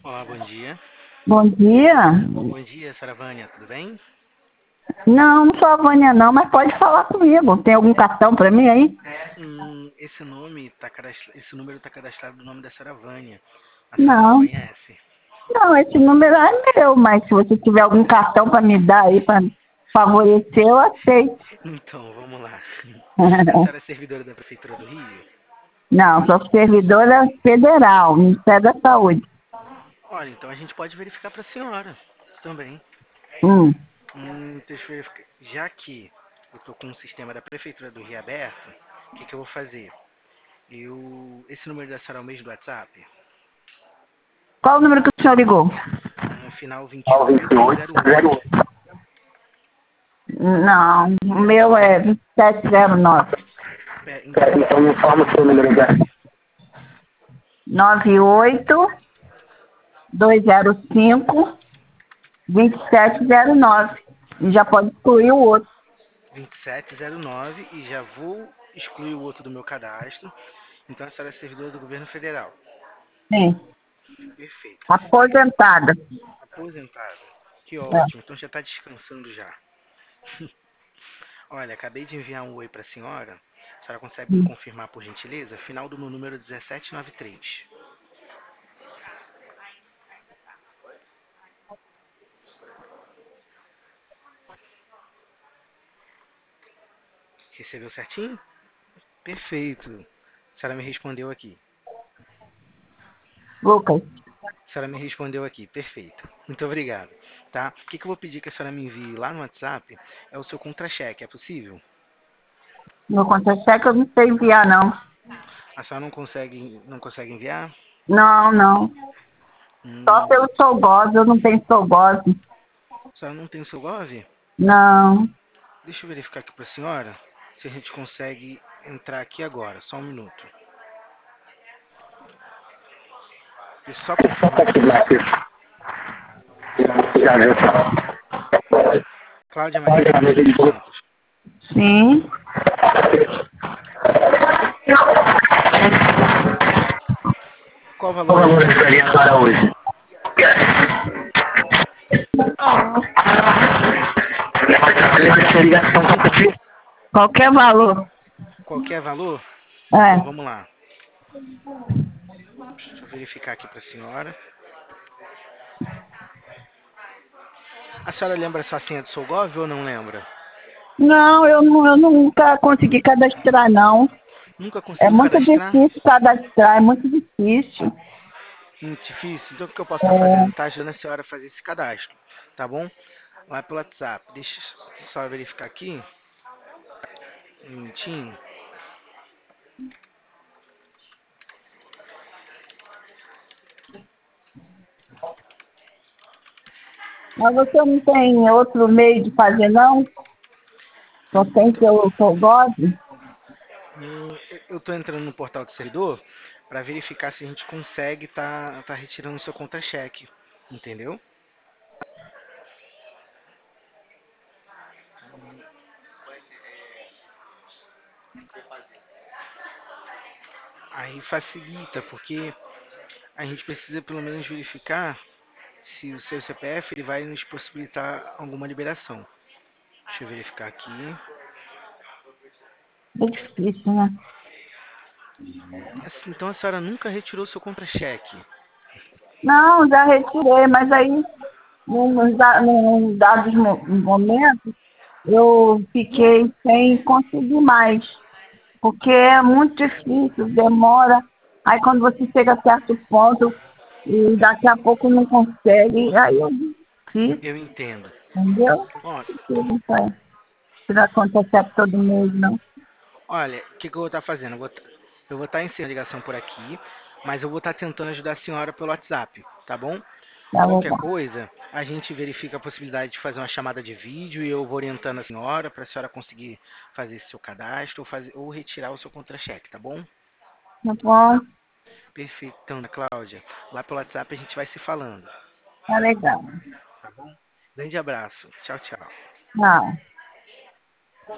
Olá, bom dia. Bom dia. Bom dia, Saravânia, tudo bem? Não, não sou a Vânia não, mas pode falar comigo. Tem algum cartão para mim aí? Esse número está cadastrado no nome da Saravânia. A senhora me Não, conhece? não, esse número é meu, mas se você tiver algum cartão para me dar aí para favorecer, eu aceito. Então, vamos lá. A senhora é servidora da Prefeitura do Rio? Não, sou servidora federal, Ministério da Saúde. Olha, então a gente pode verificar para a senhora também. Hum. Deixa eu verificar. Já que eu estou com o sistema da Prefeitura do Rio aberto, o que eu vou fazer? Esse número da senhora é o mesmo do WhatsApp? Qual o número que o senhor ligou? Final 28808. Não, o meu é 2709. Então me informa o seu número já. 98-205-2709. E já pode excluir o outro. 2709 e já vou excluir o outro do meu cadastro. Então a senhora é servidora do governo federal. Sim, Perfeito. aposentada. Aposentada. Que É. ótimo. Então já está descansando já. Olha, acabei de enviar um oi para a senhora. A senhora consegue me confirmar por gentileza? Final do meu número 1793. Recebeu certinho? Perfeito. A senhora me respondeu aqui. Lucas, A senhora me respondeu aqui. Perfeito. Muito obrigado. Tá? O que eu vou pedir que a senhora me envie lá no WhatsApp é o seu contra-cheque. É possível? meu contra-cheque eu não sei enviar, não. A senhora não consegue enviar? Não, não. Só Hum, pelo Solgose, eu não tenho Solgose. a senhora não tem o seu Gov? Não. Deixa eu verificar aqui para a senhora se a gente consegue entrar aqui agora. Só um minuto. Deixa eu só confirmar aqui. Já já só. Cláudia Maria de Araújo dos Santos. Sim. Qual valor entraria para a senhora hoje? Qualquer valor. Qualquer valor? Então É. vamos lá. Deixa eu verificar aqui para a senhora. A senhora lembra a sua senha do seu Gov ou não lembra? Não, eu nunca consegui cadastrar, não. Nunca É conseguiu muito cadastrar? difícil cadastrar, é muito difícil. Muito difícil. Então o que eu posso estar fazendo? É. Tá ajudando a senhora a fazer esse cadastro. Tá bom? Lá pelo WhatsApp. Deixa eu só verificar aqui. Um minutinho. Mas você não tem outro meio de fazer, não? Só tem pelo Solgose? Eu estou entrando no portal do servidor para verificar se a gente consegue tá retirando o seu contra-cheque. Entendeu? Aí facilita, porque a gente precisa pelo menos verificar se o seu CPF ele vai nos possibilitar alguma liberação. Deixa eu verificar aqui. É difícil, né? Então a senhora nunca retirou seu contra-cheque. Não, já retirei, mas aí, num dados momentos, eu fiquei sem conseguir mais, porque é muito difícil, demora. Aí quando você chega a certo ponto e daqui a pouco não consegue, aí eu desisto, Eu entendo. entendeu? Ó, Não vai tirar conta-cheque todo mês, não. olha, o que eu vou estar fazendo? Eu vou estar encerrando a ligação por aqui, mas eu vou estar tentando ajudar a senhora pelo WhatsApp, tá bom? Tá Qualquer legal. coisa, a gente verifica a possibilidade de fazer uma chamada de vídeo e eu vou orientando a senhora para a senhora conseguir fazer seu cadastro ou retirar o seu contra-cheque, tá bom? Tá bom, Perfeito, então, Cláudia. Lá pelo WhatsApp a gente vai se falando, tá legal. tá bom? Grande abraço. Tchau, tchau. Tchau.